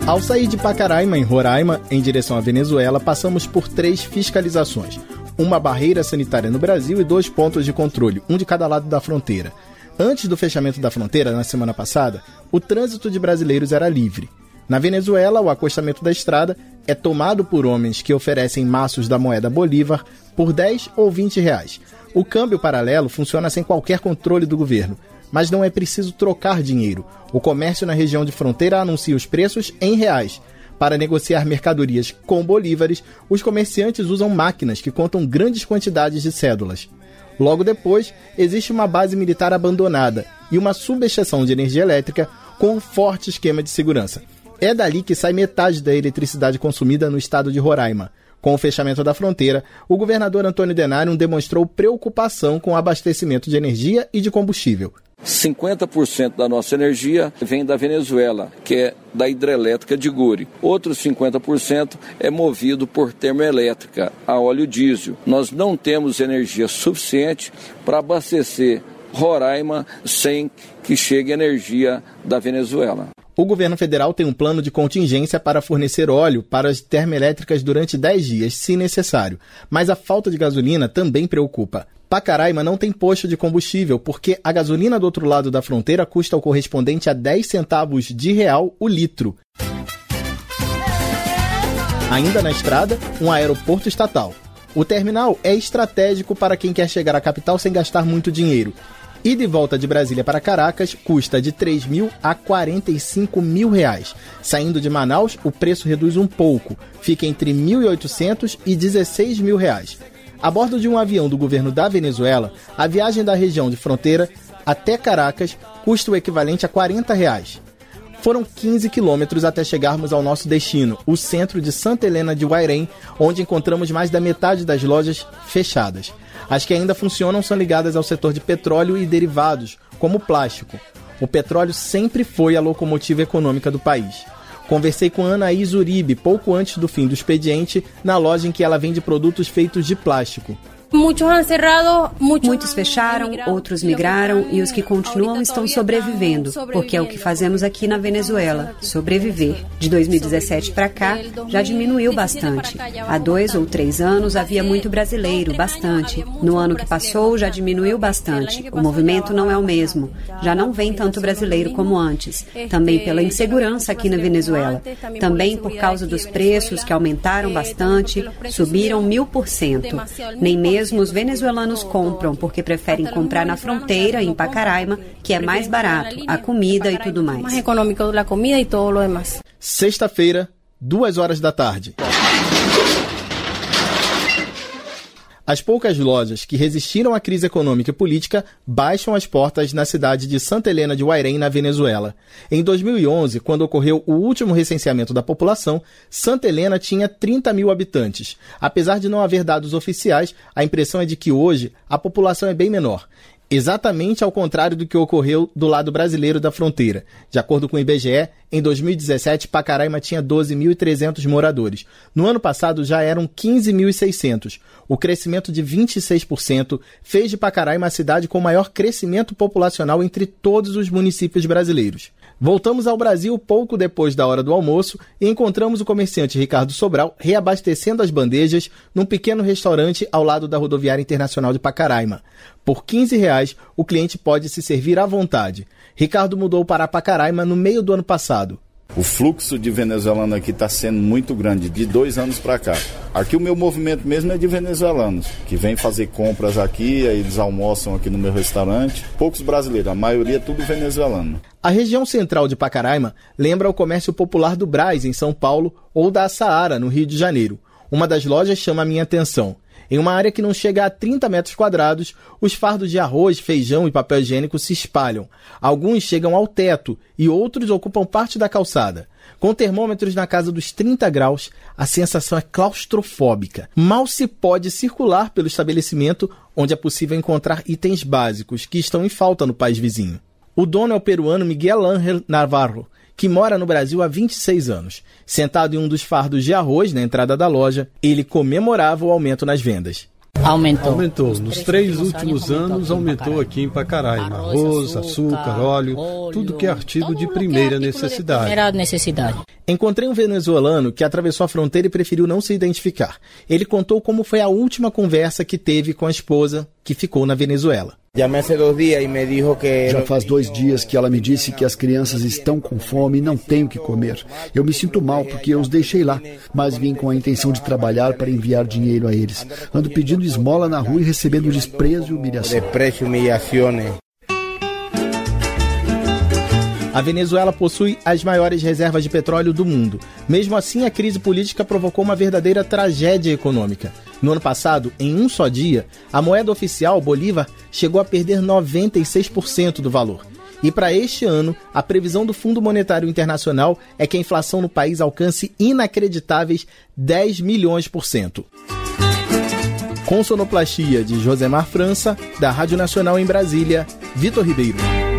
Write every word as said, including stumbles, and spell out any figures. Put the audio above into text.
Ao sair de Pacaraima, em Roraima, em direção à Venezuela, passamos por três fiscalizações. Uma barreira sanitária no Brasil e dois pontos de controle, um de cada lado da fronteira. Antes do fechamento da fronteira, na semana passada, o trânsito de brasileiros era livre. Na Venezuela, o acostamento da estrada é tomado por homens que oferecem maços da moeda Bolívar por dez ou vinte reais. O câmbio paralelo funciona sem qualquer controle do governo, mas não é preciso trocar dinheiro. O comércio na região de fronteira anuncia os preços em reais. Para negociar mercadorias com bolívares, os comerciantes usam máquinas que contam grandes quantidades de cédulas. Logo depois, existe uma base militar abandonada e uma subestação de energia elétrica com um forte esquema de segurança. É dali que sai metade da eletricidade consumida no estado de Roraima. Com o fechamento da fronteira, o governador Antônio Denário demonstrou preocupação com o abastecimento de energia e de combustível. cinquenta por cento da nossa energia vem da Venezuela, que é da hidrelétrica de Guri. Outros cinquenta por cento é movido por termoelétrica, a óleo diesel. Nós não temos energia suficiente para abastecer Roraima sem que chegue energia da Venezuela. O governo federal tem um plano de contingência para fornecer óleo para as termoelétricas durante dez dias, se necessário. Mas a falta de gasolina também preocupa. Pacaraima não tem posto de combustível, porque a gasolina do outro lado da fronteira custa o correspondente a dez centavos de real o litro. Ainda na estrada, um aeroporto estatal. O terminal é estratégico para quem quer chegar à capital sem gastar muito dinheiro. E de volta de Brasília para Caracas custa de três mil a quarenta e cinco mil reais. Saindo de Manaus, o preço reduz um pouco, fica entre mil e oitocentos e dezesseis mil reais. A bordo de um avião do governo da Venezuela, a viagem da região de fronteira até Caracas custa o equivalente a quarenta reais. Foram quinze quilômetros até chegarmos ao nosso destino, o centro de Santa Helena de Guairém, onde encontramos mais da metade das lojas fechadas. As que ainda funcionam são ligadas ao setor de petróleo e derivados, como plástico. O petróleo sempre foi a locomotiva econômica do país. Conversei com Anaís Uribe pouco antes do fim do expediente, na loja em que ela vende produtos feitos de plástico. Muitos fecharam, outros migraram e os que continuam estão sobrevivendo, porque é o que fazemos aqui na Venezuela, sobreviver. De dois mil e dezessete para cá, já diminuiu bastante. Há dois ou três anos havia muito brasileiro, bastante. No ano que passou, já diminuiu bastante. O movimento não é o mesmo. Já não vem tanto brasileiro como antes. Também pela insegurança aqui na Venezuela. Também por causa dos preços que aumentaram bastante, subiram mil por cento. Nem mesmo Mesmo os venezuelanos compram porque preferem comprar na fronteira, em Pacaraima, que é mais barato, a comida e tudo mais. Sexta-feira, duas horas da tarde. As poucas lojas que resistiram à crise econômica e política baixam as portas na cidade de Santa Helena de Guairém, na Venezuela. Em dois mil e onze, quando ocorreu o último recenseamento da população, Santa Helena tinha trinta mil habitantes. Apesar de não haver dados oficiais, a impressão é de que hoje a população é bem menor. Exatamente ao contrário do que ocorreu do lado brasileiro da fronteira. De acordo com o I B G E, em dois mil e dezessete, Pacaraima tinha doze mil e trezentos moradores. No ano passado já eram quinze mil e seiscentos. O crescimento de vinte e seis por cento fez de Pacaraima a cidade com maior crescimento populacional entre todos os municípios brasileiros. Voltamos ao Brasil pouco depois da hora do almoço e encontramos o comerciante Ricardo Sobral reabastecendo as bandejas num pequeno restaurante ao lado da Rodoviária Internacional de Pacaraima. Por quinze reais, o cliente pode se servir à vontade. Ricardo mudou para Pacaraima no meio do ano passado. O fluxo de venezuelano aqui está sendo muito grande, de dois anos para cá. Aqui o meu movimento mesmo é de venezuelanos, que vêm fazer compras aqui, aí eles almoçam aqui no meu restaurante. Poucos brasileiros, a maioria é tudo venezuelano. A região central de Pacaraima lembra o comércio popular do Brás, em São Paulo, ou da Saara, no Rio de Janeiro. Uma das lojas chama a minha atenção. Em uma área que não chega a trinta metros quadrados, os fardos de arroz, feijão e papel higiênico se espalham. Alguns chegam ao teto e outros ocupam parte da calçada. Com termômetros na casa dos trinta graus, a sensação é claustrofóbica. Mal se pode circular pelo estabelecimento, onde é possível encontrar itens básicos que estão em falta no país vizinho. O dono é o peruano Miguel Ángel Navarro, que mora no Brasil há vinte e seis anos. Sentado em um dos fardos de arroz na entrada da loja, ele comemorava o aumento nas vendas. Aumentou. Aumentou. Nos três últimos anos aumentou aqui em Pacaraima. Arroz, açúcar, óleo, tudo que é artigo de primeira necessidade. Primeira necessidade. Encontrei um venezuelano que atravessou a fronteira e preferiu não se identificar. Ele contou como foi a última conversa que teve com a esposa, que ficou na Venezuela. Já faz dois dias que ela me disse que as crianças estão com fome e não têm o que comer. Eu me sinto mal porque eu os deixei lá, mas vim com a intenção de trabalhar para enviar dinheiro a eles. Ando pedindo esmola na rua e recebendo desprezo e humilhação. A Venezuela possui as maiores reservas de petróleo do mundo. Mesmo assim, a crise política provocou uma verdadeira tragédia econômica. No ano passado, em um só dia, a moeda oficial, o Bolívar, chegou a perder noventa e seis por cento do valor. E para este ano, a previsão do Fundo Monetário Internacional é que a inflação no país alcance inacreditáveis dez milhões por cento. Com sonoplastia de Josemar França, da Rádio Nacional em Brasília, Vitor Ribeiro.